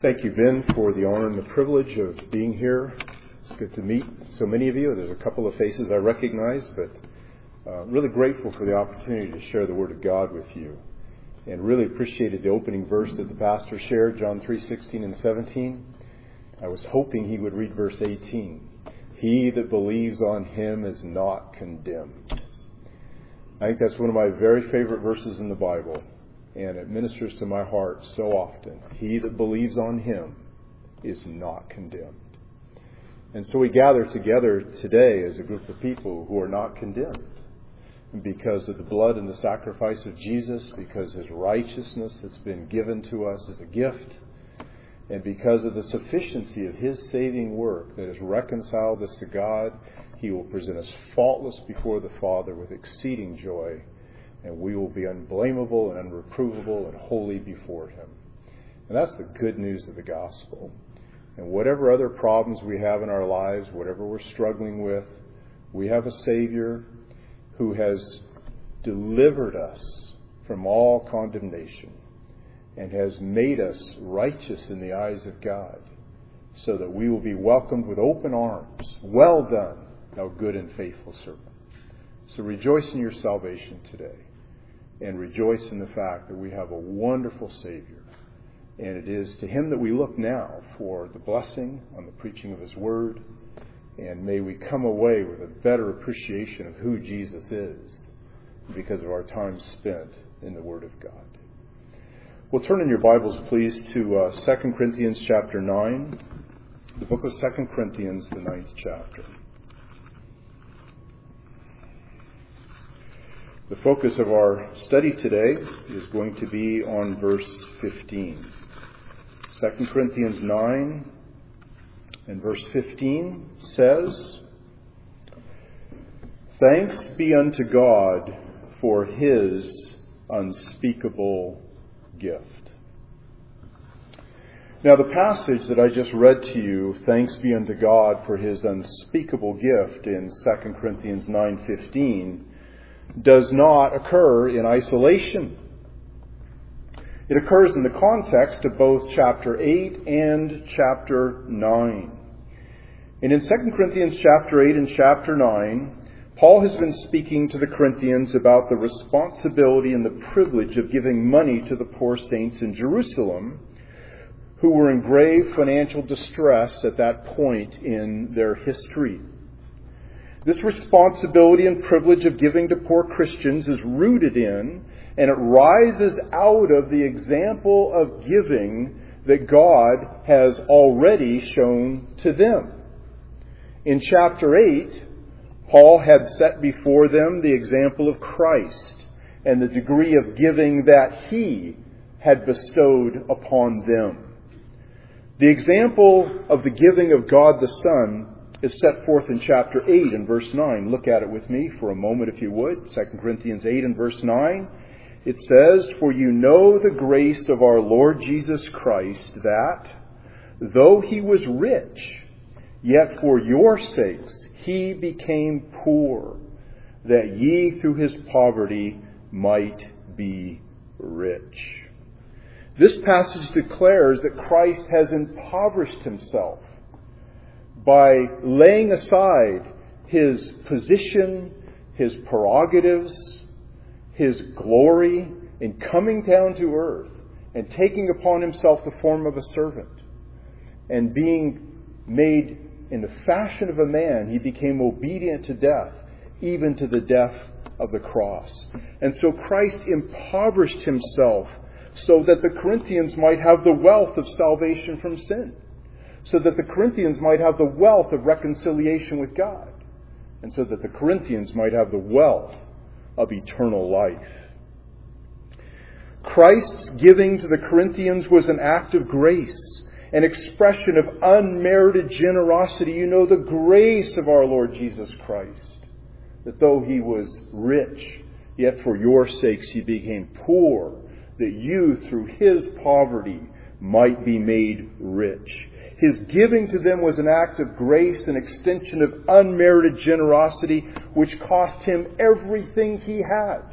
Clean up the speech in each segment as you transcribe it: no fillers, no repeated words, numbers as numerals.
Thank you, Ben, for the honor and the privilege of being here. It's good to meet so many of you. There's a couple of faces I recognize, but really grateful for the opportunity to share the Word of God with you. And really appreciated the opening verse that the pastor shared, John 3:16 and 17. I was hoping he would read verse 18. He that believes on him is not condemned. I think that's one of my very favorite verses in the Bible. And it ministers to my heart so often. He that believes on him is not condemned. And so we gather together today as a group of people who are not condemned because of the blood and the sacrifice of Jesus, because his righteousness that's been given to us as a gift, and because of the sufficiency of his saving work that has reconciled us to God. He will present us faultless before the Father with exceeding joy. And we will be unblameable and unreprovable and holy before him. And that's the good news of the gospel. And whatever other problems we have in our lives, whatever we're struggling with, we have a Savior who has delivered us from all condemnation and has made us righteous in the eyes of God, so that we will be welcomed with open arms. Well done, thou good and faithful servant. So rejoice in your salvation today. And rejoice in the fact that we have a wonderful Savior. And it is to him that we look now for the blessing on the preaching of his word. And may we come away with a better appreciation of who Jesus is because of our time spent in the Word of God. We'll turn in your Bibles, please, to 2 Corinthians chapter 9. The book of 2 Corinthians, the 9th chapter. The focus of our study today is going to be on verse 15. 2 Corinthians 9 and verse 15 says, "Thanks be unto God for his unspeakable gift." Now the passage that I just read to you, thanks be unto God for his unspeakable gift in 2 Corinthians 9:15, does not occur in isolation. It occurs in the context of both chapter 8 and chapter 9. And in 2 Corinthians chapter 8 and chapter 9, Paul has been speaking to the Corinthians about the responsibility and the privilege of giving money to the poor saints in Jerusalem, who were in grave financial distress at that point in their history. This responsibility and privilege of giving to poor Christians is rooted in, and it rises out of the example of giving that God has already shown to them. In chapter 8, Paul had set before them the example of Christ and the degree of giving that he had bestowed upon them. The example of the giving of God the Son is set forth in chapter 8 and verse 9. Look at it with me for a moment if you would. 2 Corinthians 8 and verse 9. It says, "For you know the grace of our Lord Jesus Christ, that, though he was rich, yet for your sakes he became poor, that ye through his poverty might be rich." This passage declares that Christ has impoverished himself by laying aside his position, his prerogatives, his glory, in coming down to earth and taking upon himself the form of a servant. And being made in the fashion of a man, he became obedient to death, even to the death of the cross. And so Christ impoverished himself so that the Corinthians might have the wealth of salvation from sin, so that the Corinthians might have the wealth of reconciliation with God, and so that the Corinthians might have the wealth of eternal life. Christ's giving to the Corinthians was an act of grace, an expression of unmerited generosity. You know the grace of our Lord Jesus Christ, that though he was rich, yet for your sakes he became poor, that you through his poverty might be made rich. His giving to them was an act of grace, an extension of unmerited generosity, which cost him everything he had,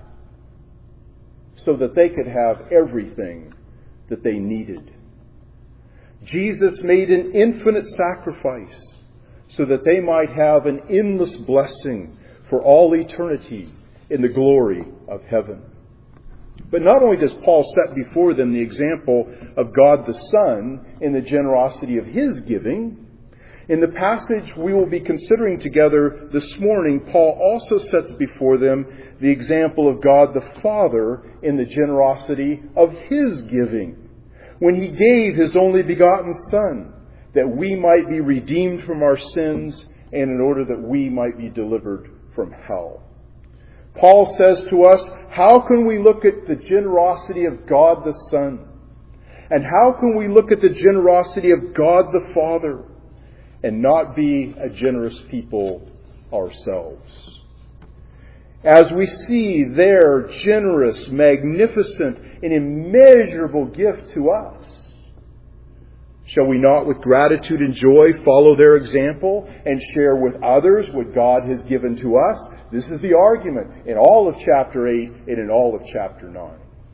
so that they could have everything that they needed. Jesus made an infinite sacrifice so that they might have an endless blessing for all eternity in the glory of heaven. But not only does Paul set before them the example of God the Son in the generosity of His giving, in the passage we will be considering together this morning, Paul also sets before them the example of God the Father in the generosity of His giving, when He gave His only begotten Son, that we might be redeemed from our sins and in order that we might be delivered from hell. Paul says to us, how can we look at the generosity of God the Son? And how can we look at the generosity of God the Father and not be a generous people ourselves? As we see their generous, magnificent, and immeasurable gift to us, shall we not with gratitude and joy follow their example and share with others what God has given to us? This is the argument in all of chapter 8 and in all of chapter 9.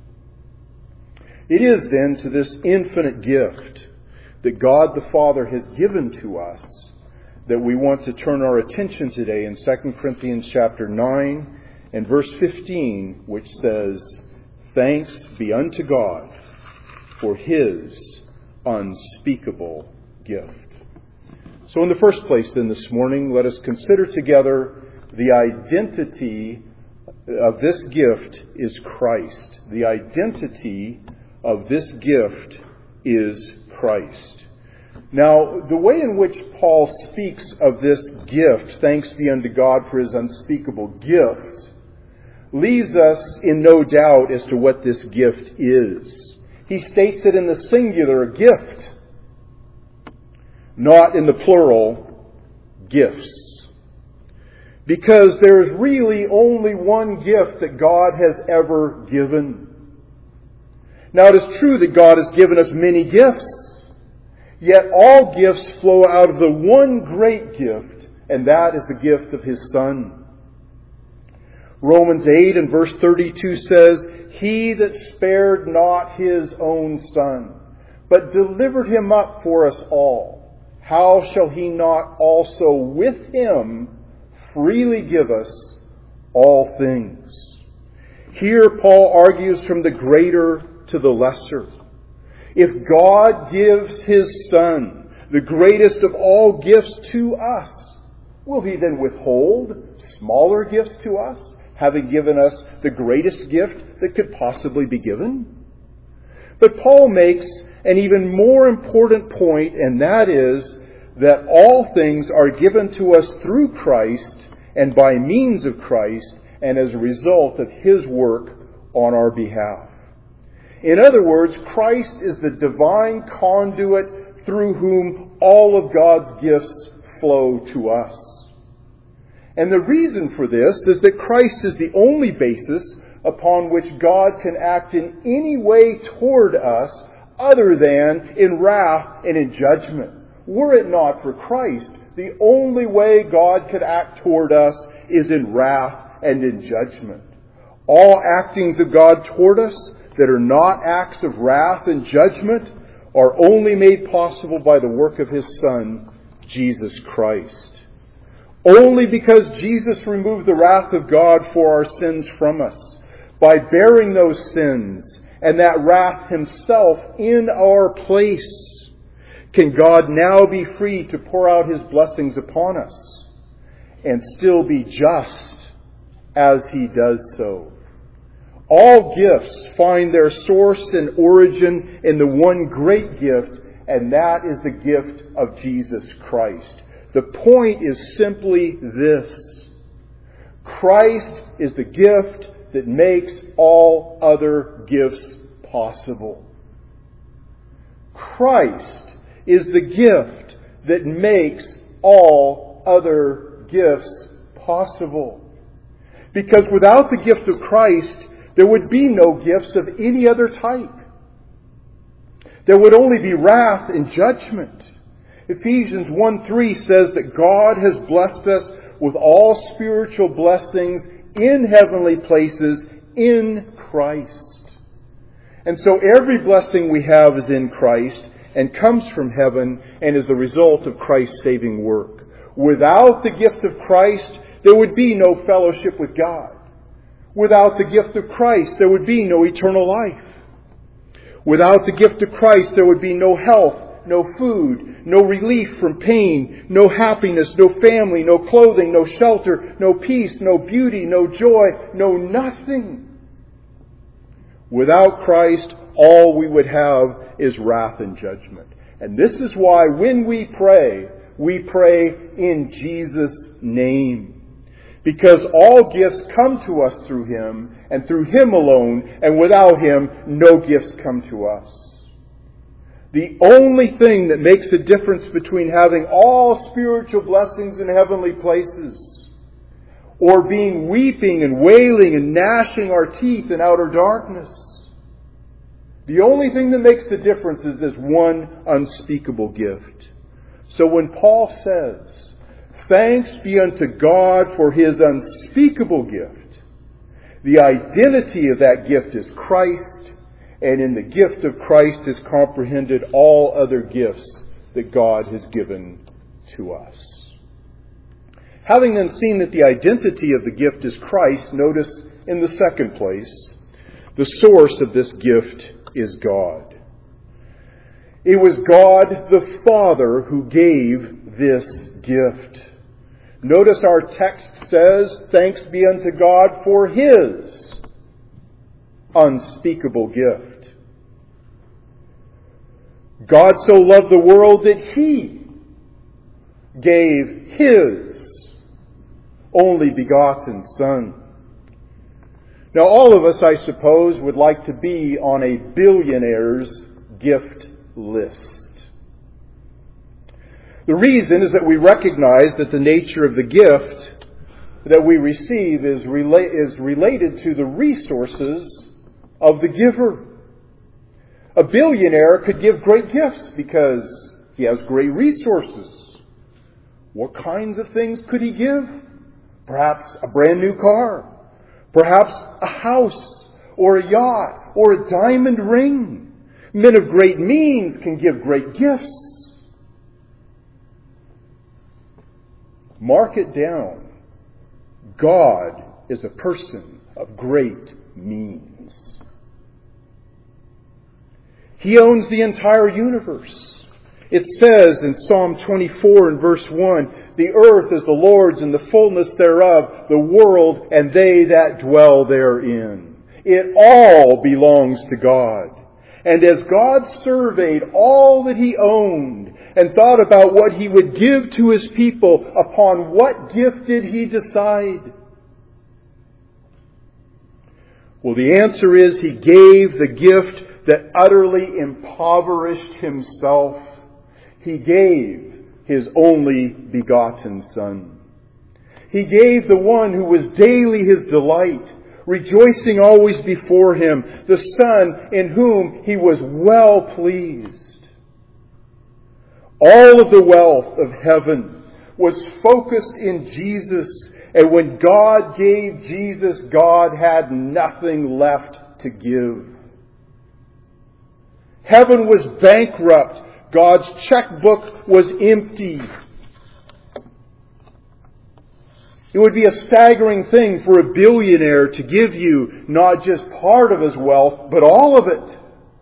It is then to this infinite gift that God the Father has given to us that we want to turn our attention today in 2 Corinthians chapter 9 and verse 15, which says, "Thanks be unto God for His unspeakable gift." So in the first place then this morning, let us consider together the identity of this gift is Christ. The identity of this gift is Christ. Now, the way in which Paul speaks of this gift, thanks be unto God for His unspeakable gift, leaves us in no doubt as to what this gift is. He states it in the singular, gift, not in the plural, gifts. Because there is really only one gift that God has ever given. Now it is true that God has given us many gifts, yet all gifts flow out of the one great gift, and that is the gift of His Son. Romans 8 and verse 32 says, "He that spared not His own Son, but delivered Him up for us all, how shall He not also with Him freely give us all things?" Here Paul argues from the greater to the lesser. If God gives His Son, the greatest of all gifts, to us, will He then withhold smaller gifts to us, having given us the greatest gift that could possibly be given? But Paul makes an even more important point, and that is that all things are given to us through Christ and by means of Christ and as a result of His work on our behalf. In other words, Christ is the divine conduit through whom all of God's gifts flow to us. And the reason for this is that Christ is the only basis upon which God can act in any way toward us other than in wrath and in judgment. Were it not for Christ, the only way God could act toward us is in wrath and in judgment. All actings of God toward us that are not acts of wrath and judgment are only made possible by the work of His Son, Jesus Christ. Only because Jesus removed the wrath of God for our sins from us, by bearing those sins and that wrath Himself in our place, can God now be free to pour out His blessings upon us and still be just as He does so. All gifts find their source and origin in the one great gift, and that is the gift of Jesus Christ. The point is simply this: Christ is the gift that makes all other gifts possible. Christ is the gift that makes all other gifts possible. Because without the gift of Christ, there would be no gifts of any other type. There would only be wrath and judgment. Ephesians 1:3 says that God has blessed us with all spiritual blessings in heavenly places in Christ. And so every blessing we have is in Christ, and comes from heaven and is the result of Christ's saving work. Without the gift of Christ, there would be no fellowship with God. Without the gift of Christ, there would be no eternal life. Without the gift of Christ, there would be no health, no food, no relief from pain, no happiness, no family, no clothing, no shelter, no peace, no beauty, no joy, no nothing. Without Christ, all we would have is wrath and judgment. And this is why when we pray in Jesus' name. Because all gifts come to us through Him, and through Him alone, and without Him, no gifts come to us. The only thing that makes a difference between having all spiritual blessings in heavenly places, or being weeping and wailing and gnashing our teeth in outer darkness, the only thing that makes the difference is this one unspeakable gift. So when Paul says, "Thanks be unto God for His unspeakable gift," the identity of that gift is Christ, and in the gift of Christ is comprehended all other gifts that God has given to us. Having then seen that the identity of the gift is Christ, notice in the second place, the source of this gift is God. It was God the Father who gave this gift. Notice our text says, "Thanks be unto God for His unspeakable gift." God so loved the world that He gave His only begotten Son. Now all of us, I suppose, would like to be on a billionaire's gift list. The reason is that we recognize that the nature of the gift that we receive is related to the resources of the giver. A billionaire could give great gifts because he has great resources. What kinds of things could he give? Perhaps a brand new car. Perhaps a house or a yacht or a diamond ring. Men of great means can give great gifts. Mark it down. God is a person of great means. He owns the entire universe. It says in Psalm 24 and verse 1, "The earth is the Lord's and the fullness thereof, the world and they that dwell therein." It all belongs to God. And as God surveyed all that He owned and thought about what He would give to His people, upon what gift did He decide? Well, the answer is He gave the gift that utterly impoverished Himself. He gave His only begotten Son. He gave the one who was daily His delight, rejoicing always before Him, the Son in whom He was well pleased. All of the wealth of heaven was focused in Jesus, and when God gave Jesus, God had nothing left to give. Heaven was bankrupt. God's checkbook was empty. It would be a staggering thing for a billionaire to give you not just part of his wealth, but all of it.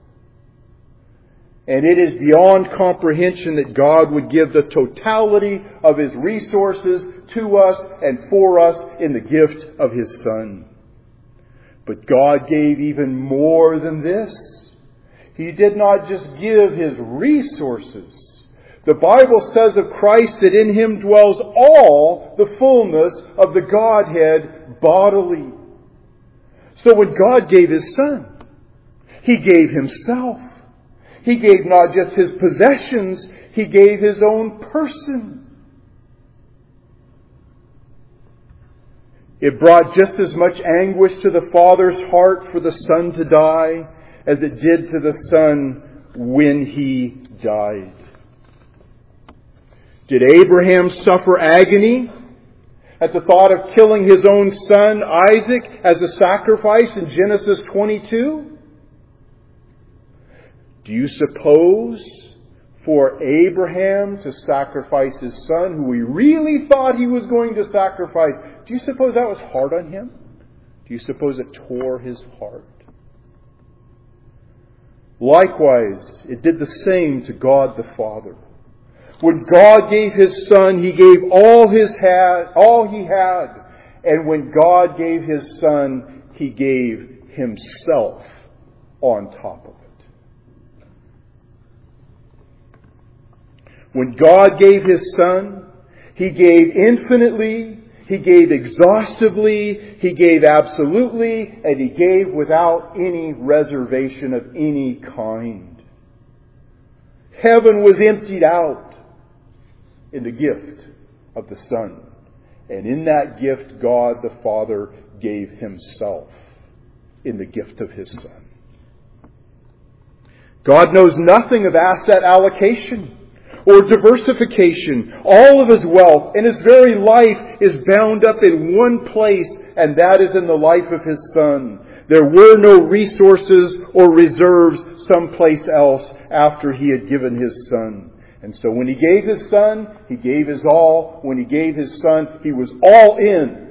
And it is beyond comprehension that God would give the totality of His resources to us and for us in the gift of His Son. But God gave even more than this. He did not just give His resources. The Bible says of Christ that in Him dwells all the fullness of the Godhead bodily. So when God gave His Son, He gave Himself. He gave not just His possessions, He gave His own person. It brought just as much anguish to the Father's heart for the Son to die as it did to the Son when He died. Did Abraham suffer agony at the thought of killing his own son Isaac as a sacrifice in Genesis 22? Do you suppose for Abraham to sacrifice his son, who he really thought he was going to sacrifice, do you suppose that was hard on him? Do you suppose it tore his heart? Likewise, it did the same to God the Father. When God gave His Son, He gave all He had. And when God gave His Son, He gave Himself on top of it. When God gave His Son, He gave infinitely, He gave exhaustively, He gave absolutely, and He gave without any reservation of any kind. Heaven was emptied out in the gift of the Son. And in that gift, God the Father gave Himself in the gift of His Son. God knows nothing of asset allocation or diversification. All of His wealth and His very life is bound up in one place, and that is in the life of His Son. There were no resources or reserves someplace else after He had given His Son. And so when He gave His Son, He gave His all. When He gave His Son, He was all in.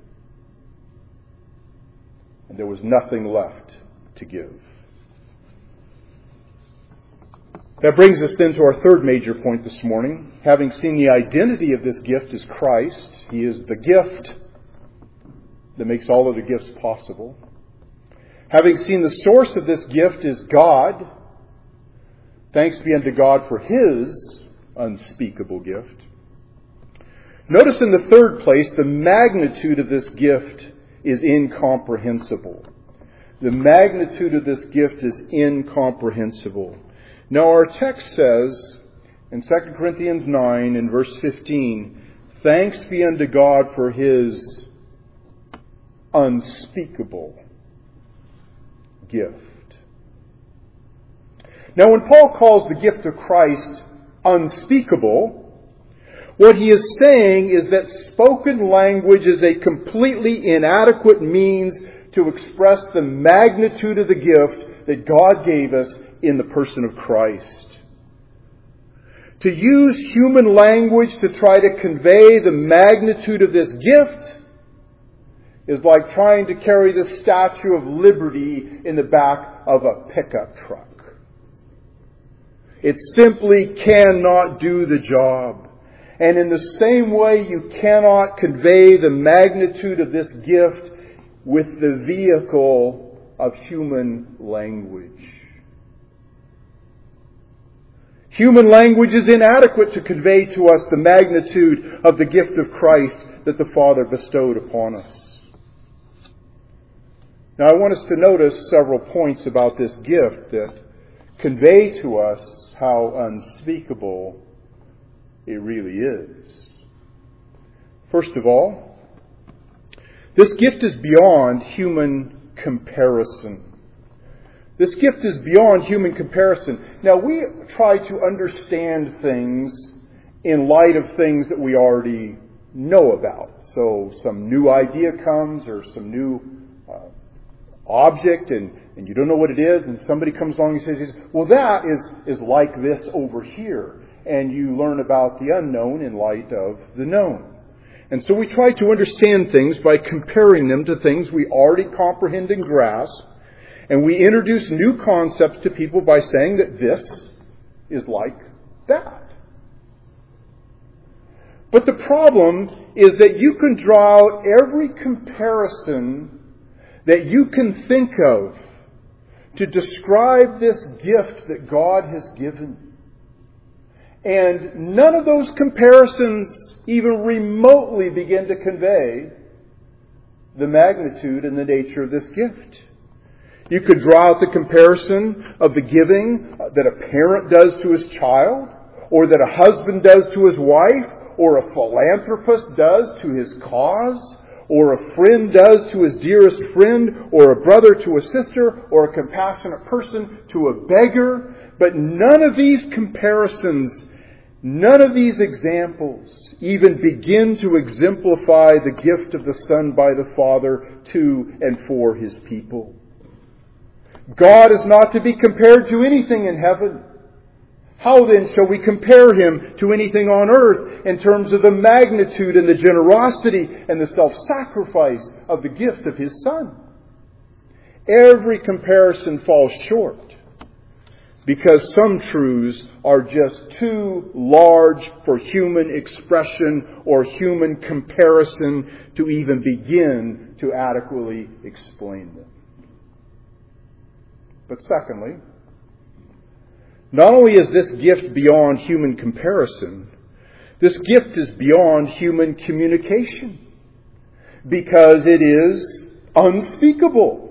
And there was nothing left to give. That brings us then to our third major point this morning. Having seen the identity of this gift as Christ, He is the gift that makes all of the gifts possible. Having seen the source of this gift is God, thanks be unto God for His unspeakable gift. Notice in the third place, the magnitude of this gift is incomprehensible. The magnitude of this gift is incomprehensible. Now our text says in 2 Corinthians 9 in verse 15, thanks be unto God for His unspeakable gift. Now when Paul calls the gift of Christ unspeakable, what he is saying is that spoken language is a completely inadequate means to express the magnitude of the gift that God gave us in the person of Christ. To use human language to try to convey the magnitude of this gift is like trying to carry the Statue of Liberty in the back of a pickup truck. It simply cannot do the job. And in the same way, you cannot convey the magnitude of this gift with the vehicle of human language. Human language is inadequate to convey to us the magnitude of the gift of Christ that the Father bestowed upon us. Now I want us to notice several points about this gift that convey to us how unspeakable it really is. First of all, this gift is beyond human comparison. This gift is beyond human comparison. Now, we try to understand things in light of things that we already know about. So some new idea comes or some new object and you don't know what it is, and somebody comes along and says, well, that is like this over here. And you learn about the unknown in light of the known. And so we try to understand things by comparing them to things we already comprehend and grasp. And we introduce new concepts to people by saying that this is like that. But the problem is that you can draw out every comparison that you can think of to describe this gift that God has given. And none of those comparisons even remotely begin to convey the magnitude and the nature of this gift. You could draw out the comparison of the giving that a parent does to his child, or that a husband does to his wife, or a philanthropist does to his cause, or a friend does to his dearest friend, or a brother to a sister, or a compassionate person to a beggar. But none of these comparisons, none of these examples even begin to exemplify the gift of the Son by the Father to and for His people. God is not to be compared to anything in heaven. How then shall we compare Him to anything on earth in terms of the magnitude and the generosity and the self-sacrifice of the gift of His Son? Every comparison falls short because some truths are just too large for human expression or human comparison to even begin to adequately explain them. But secondly, not only is this gift beyond human comparison, this gift is beyond human communication because it is unspeakable.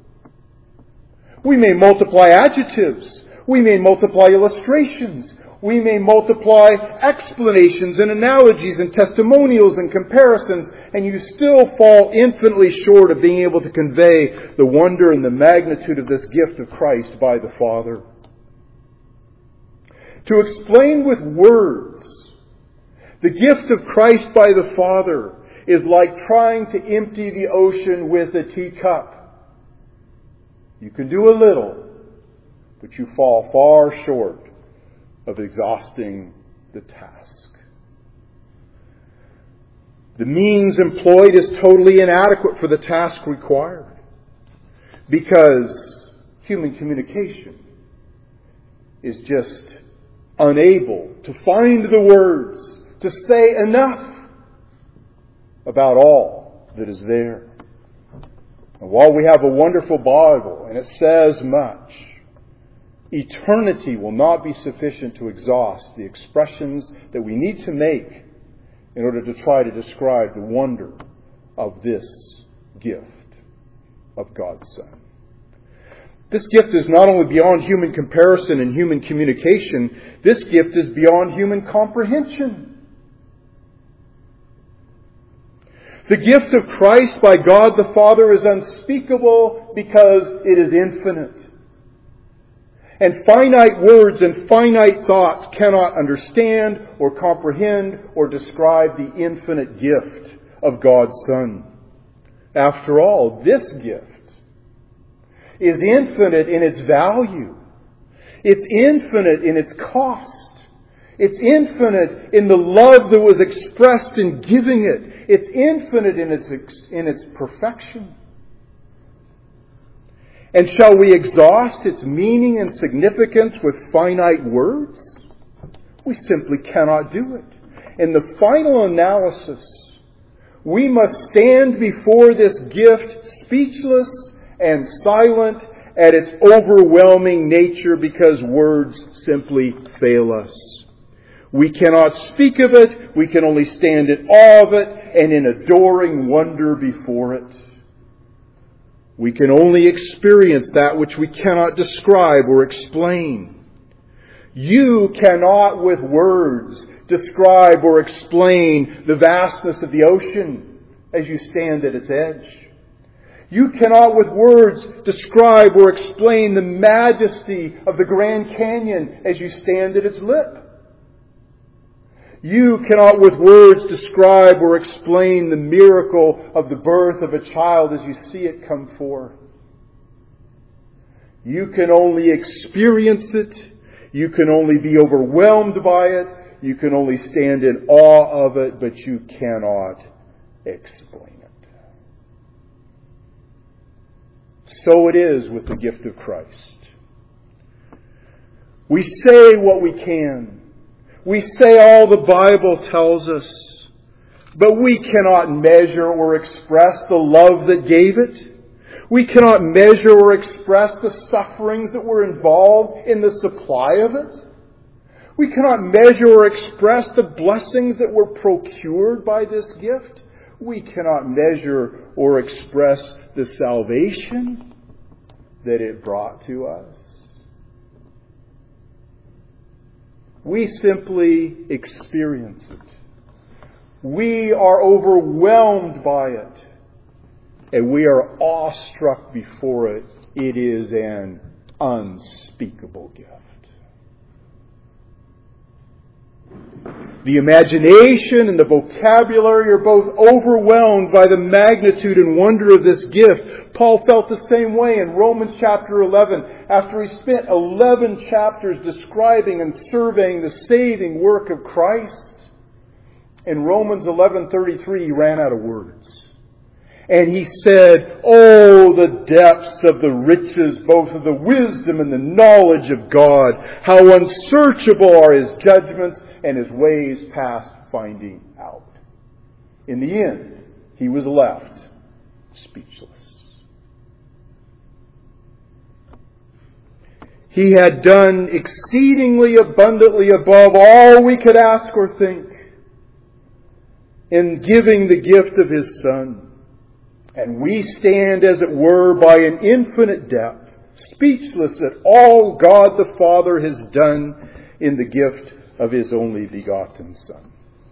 We may multiply adjectives. We may multiply illustrations. We may multiply explanations and analogies and testimonials and comparisons, and you still fall infinitely short of being able to convey the wonder and the magnitude of this gift of Christ by the Father. To explain with words the gift of Christ by the Father is like trying to empty the ocean with a teacup. You can do a little, but you fall far short of exhausting the task. The means employed is totally inadequate for the task required because human communication is just unable to find the words to say enough about all that is there. And while we have a wonderful Bible and it says much, eternity will not be sufficient to exhaust the expressions that we need to make in order to try to describe the wonder of this gift of God's Son. This gift is not only beyond human comparison and human communication, this gift is beyond human comprehension. The gift of Christ by God the Father is unspeakable because it is infinite. And finite words and finite thoughts cannot understand or comprehend or describe the infinite gift of God's Son. After all, this gift is infinite in its value. It's infinite in its cost. It's infinite in the love that was expressed in giving it. It's infinite in its perfection. And shall we exhaust its meaning and significance with finite words? We simply cannot do it. In the final analysis, we must stand before this gift speechless and silent at its overwhelming nature because words simply fail us. We cannot speak of it, we can only stand in awe of it and in adoring wonder before it. We can only experience that which we cannot describe or explain. You cannot with words describe or explain the vastness of the ocean as you stand at its edge. You cannot with words describe or explain the majesty of the Grand Canyon as you stand at its lip. You cannot with words describe or explain the miracle of the birth of a child as you see it come forth. You can only experience it. You can only be overwhelmed by it. You can only stand in awe of it, but you cannot explain it. So it is with the gift of Christ. We say what we can. We say all the Bible tells us, but we cannot measure or express the love that gave it. We cannot measure or express the sufferings that were involved in the supply of it. We cannot measure or express the blessings that were procured by this gift. We cannot measure or express the salvation that it brought to us. We simply experience it. We are overwhelmed by it. And we are awestruck before it. It is an unspeakable gift. The imagination and the vocabulary are both overwhelmed by the magnitude and wonder of this gift. Paul felt the same way in Romans chapter 11, after he spent 11 chapters describing and surveying the saving work of Christ. In Romans 11:33, he ran out of words. And he said, "Oh, the depths of the riches, both of the wisdom and the knowledge of God. How unsearchable are His judgments and His ways past finding out." In the end, he was left speechless. He had done exceedingly abundantly above all we could ask or think in giving the gift of His Son. And we stand, as it were, by an infinite depth, speechless at all God the Father has done in the gift of His only begotten Son.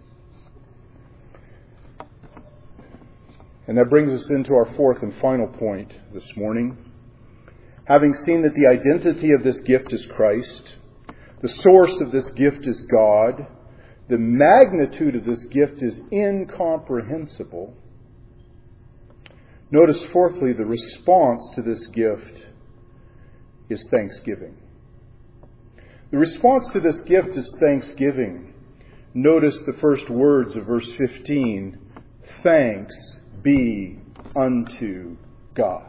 And that brings us into our fourth and final point this morning. Having seen that the identity of this gift is Christ, the source of this gift is God, the magnitude of this gift is incomprehensible. Notice, fourthly, the response to this gift is thanksgiving. The response to this gift is thanksgiving. Notice the first words of verse 15. Thanks be unto God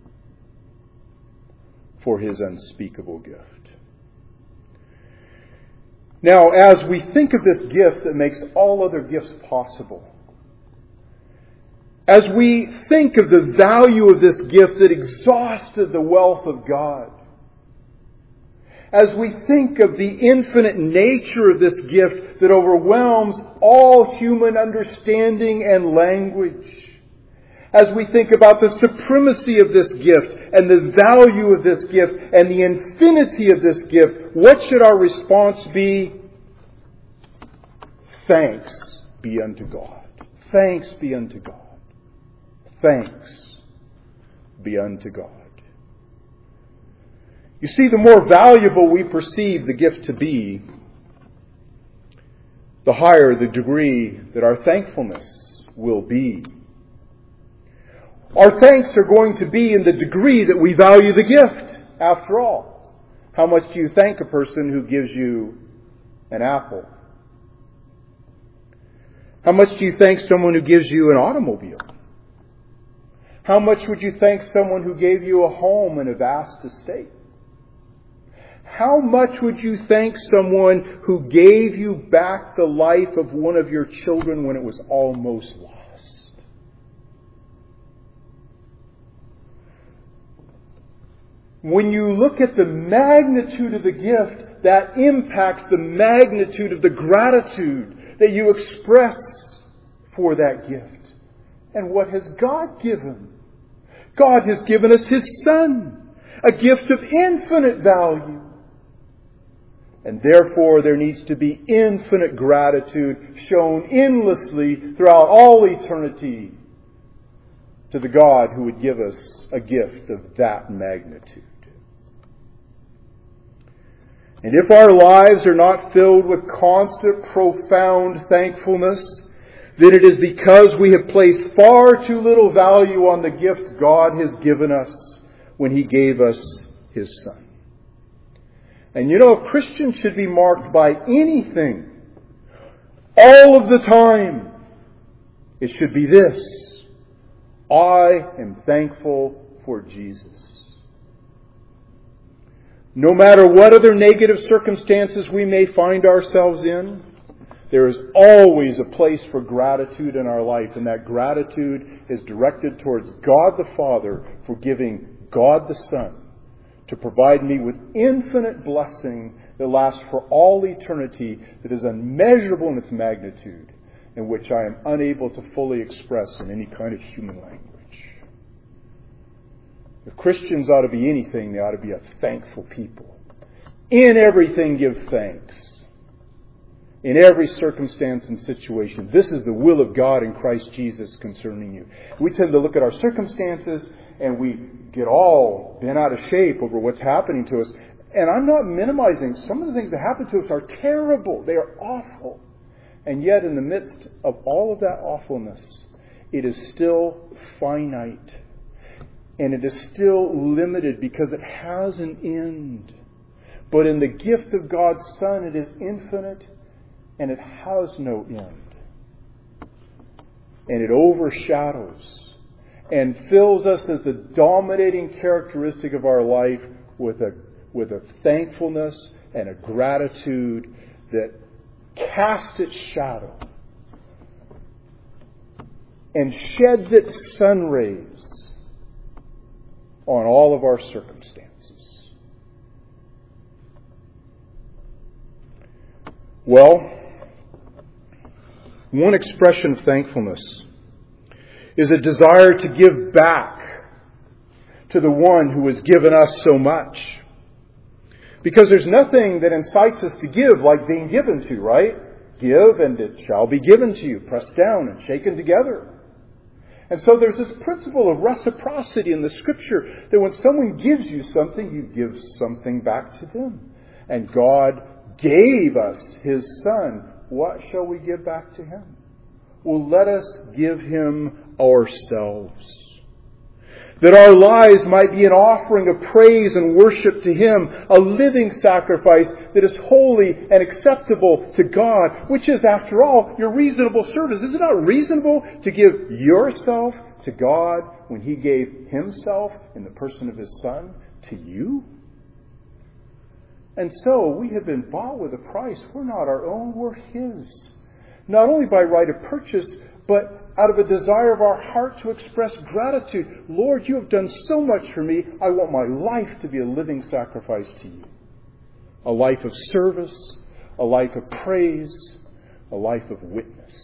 for His unspeakable gift. Now, as we think of this gift that makes all other gifts possible, as we think of the value of this gift that exhausted the wealth of God, as we think of the infinite nature of this gift that overwhelms all human understanding and language, as we think about the supremacy of this gift and the value of this gift and the infinity of this gift, what should our response be? Thanks be unto God. Thanks be unto God. Thanks be unto God. You see, the more valuable we perceive the gift to be, the higher the degree that our thankfulness will be. Our thanks are going to be in the degree that we value the gift, after all. How much do you thank a person who gives you an apple? How much do you thank someone who gives you an automobile? How much would you thank someone who gave you a home and a vast estate? How much would you thank someone who gave you back the life of one of your children when it was almost lost? When you look at the magnitude of the gift, that impacts the magnitude of the gratitude that you express for that gift. And what has God given? God has given us His Son, a gift of infinite value. And therefore there needs to be infinite gratitude shown endlessly throughout all eternity to the God who would give us a gift of that magnitude. And if our lives are not filled with constant, profound thankfulness, then it is because we have placed far too little value on the gift God has given us when He gave us His Son. And you know, if Christians should be marked by anything all of the time, it should be this: I am thankful for Jesus. No matter what other negative circumstances we may find ourselves in, there is always a place for gratitude in our life, and that gratitude is directed towards God the Father for giving God the Son to provide me with infinite blessing that lasts for all eternity, that is unmeasurable in its magnitude, and which I am unable to fully express in any kind of human language. If Christians ought to be anything, they ought to be a thankful people. In everything give thanks. In every circumstance and situation. This is the will of God in Christ Jesus concerning you. We tend to look at our circumstances and we get all bent out of shape over what's happening to us. And I'm not minimizing. Some of the things that happen to us are terrible. They are awful. And yet in the midst of all of that awfulness, it is still finite. And it is still limited because it has an end. But in the gift of God's Son, it is infinite and it has no end. And it overshadows and fills us as the dominating characteristic of our life with a thankfulness and a gratitude that casts its shadow and sheds its sun rays on all of our circumstances. Well, one expression of thankfulness is a desire to give back to the one who has given us so much. Because there's nothing that incites us to give like being given to, right? Give and it shall be given to you, pressed down and shaken together. And so there's this principle of reciprocity in the Scripture that when someone gives you something, you give something back to them. And God gave us His Son. What shall we give back to Him? Well, let us give Him ourselves. That our lives might be an offering of praise and worship to Him, a living sacrifice that is holy and acceptable to God, which is, after all, your reasonable service. Is it not reasonable to give yourself to God when He gave Himself in the person of His Son to you? And so, we have been bought with a price. We're not our own, we're His. Not only by right of purchase, but out of a desire of our heart to express gratitude. Lord, you have done so much for me. I want my life to be a living sacrifice to you. A life of service, a life of praise, a life of witness.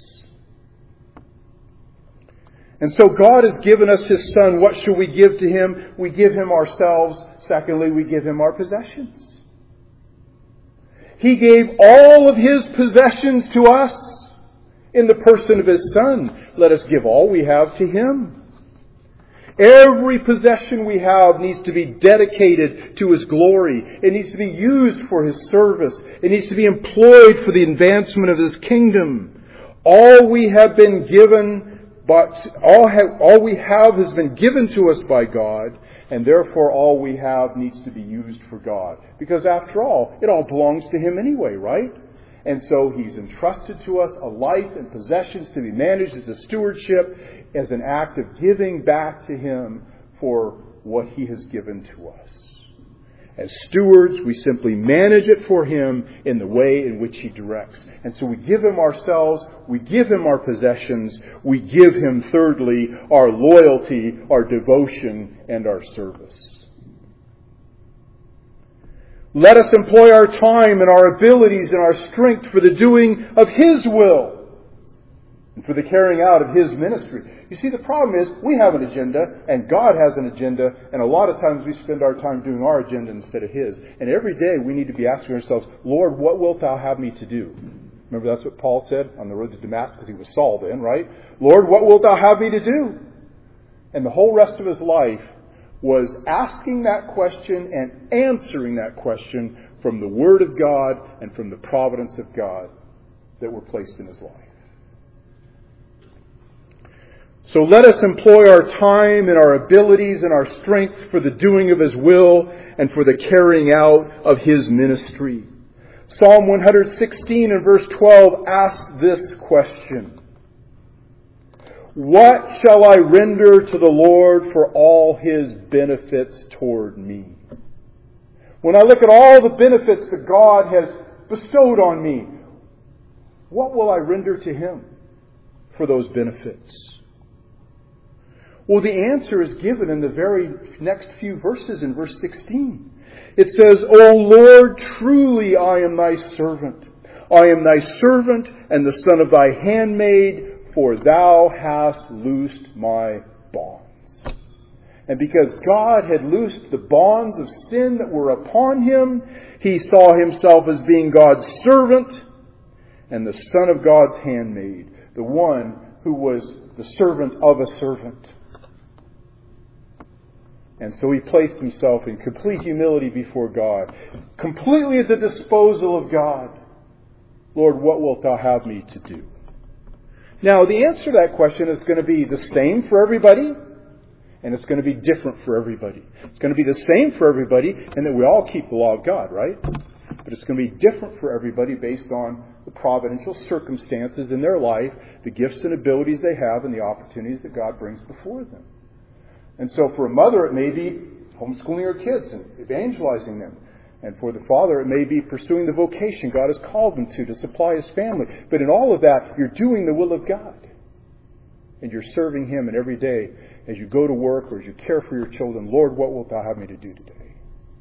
And so God has given us His Son. What shall we give to Him? We give Him ourselves. Secondly, we give Him our possessions. He gave all of His possessions to us in the person of His Son. Let us give all we have to Him. Every possession we have needs to be dedicated to His glory. It needs to be used for His service. It needs to be employed for the advancement of His kingdom. All we have been given, all we have has been given to us by God, and therefore all we have needs to be used for God. Because after all, it all belongs to Him anyway, right? And so He's entrusted to us a life and possessions to be managed as a stewardship, as an act of giving back to Him for what He has given to us. As stewards, we simply manage it for Him in the way in which He directs. And so we give Him ourselves, we give Him our possessions, we give Him, thirdly, our loyalty, our devotion, and our service. Let us employ our time and our abilities and our strength for the doing of His will and for the carrying out of His ministry. You see, the problem is we have an agenda and God has an agenda, and a lot of times we spend our time doing our agenda instead of His. And every day we need to be asking ourselves, Lord, what wilt Thou have me to do? Remember, that's what Paul said on the road to Damascus. He was Saul then, right? Lord, what wilt Thou have me to do? And the whole rest of his life was asking that question and answering that question from the Word of God and from the providence of God that were placed in his life. So let us employ our time and our abilities and our strength for the doing of His will and for the carrying out of His ministry. Psalm 116 and verse 12 asks this question: what shall I render to the Lord for all His benefits toward me? When I look at all the benefits that God has bestowed on me, what will I render to Him for those benefits? Well, the answer is given in the very next few verses in verse 16. It says, O Lord, truly I am Thy servant. I am Thy servant and the son of Thy handmaid, for Thou hast loosed my bonds. And because God had loosed the bonds of sin that were upon Him, He saw Himself as being God's servant and the son of God's handmaid, the one who was the servant of a servant. And so He placed Himself in complete humility before God, completely at the disposal of God, Lord, what wilt thou have me to do? Now, the answer to that question is going to be the same for everybody, and it's going to be different for everybody. It's going to be the same for everybody, and that we all keep the law of God, right? But it's going to be different for everybody based on the providential circumstances in their life, the gifts and abilities they have, and the opportunities that God brings before them. And so for a mother, it may be homeschooling her kids and evangelizing them. And for the father, it may be pursuing the vocation God has called them to supply his family. But in all of that, you're doing the will of God. And you're serving Him. And every day, as you go to work or as you care for your children, Lord, what wilt thou have me to do today?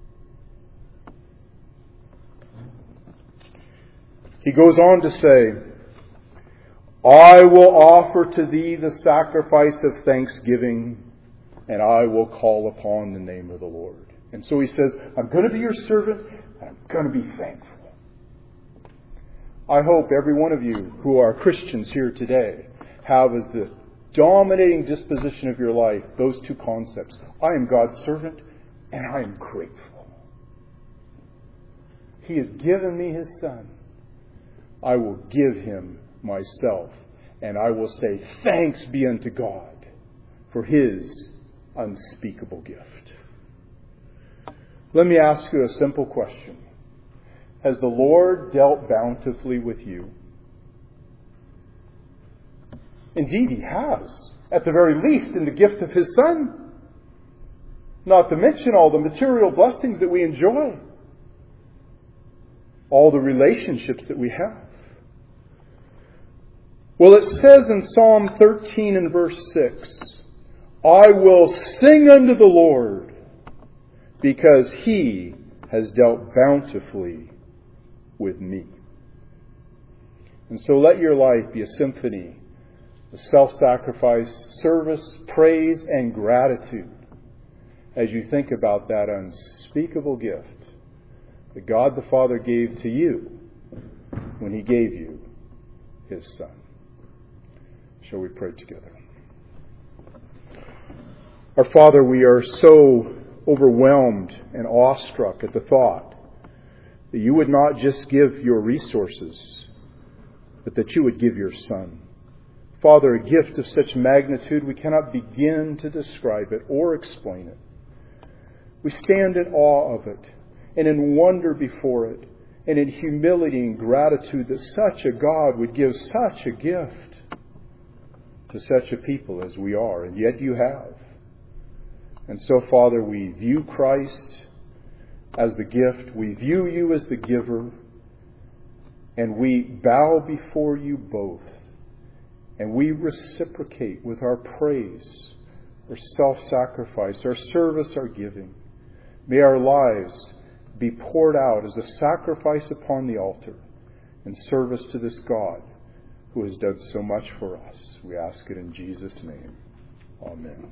He goes on to say, I will offer to thee the sacrifice of thanksgiving, and I will call upon the name of the Lord. And so he says, I'm going to be your servant, and I'm going to be thankful. I hope every one of you who are Christians here today have as the dominating disposition of your life those two concepts. I am God's servant, and I am grateful. He has given me His Son. I will give Him myself, and I will say, thanks be unto God for His unspeakable gift. Let me ask you a simple question. Has the Lord dealt bountifully with you? Indeed, He has. At the very least, in the gift of His Son. Not to mention all the material blessings that we enjoy. All the relationships that we have. Well, it says in Psalm 13 and verse 6, I will sing unto the Lord, because He has dealt bountifully with me. And so let your life be a symphony of self-sacrifice, service, praise, and gratitude as you think about that unspeakable gift that God the Father gave to you when He gave you His Son. Shall we pray together? Our Father, we are so overwhelmed and awestruck at the thought that you would not just give your resources, but that you would give your Son. Father, a gift of such magnitude we cannot begin to describe it or explain it. We stand in awe of it and in wonder before it and in humility and gratitude that such a God would give such a gift to such a people as we are, and yet you have. And so, Father, we view Christ as the gift. We view you as the giver. And we bow before you both. And we reciprocate with our praise, our self-sacrifice, our service, our giving. May our lives be poured out as a sacrifice upon the altar in service to this God who has done so much for us. We ask it in Jesus' name. Amen.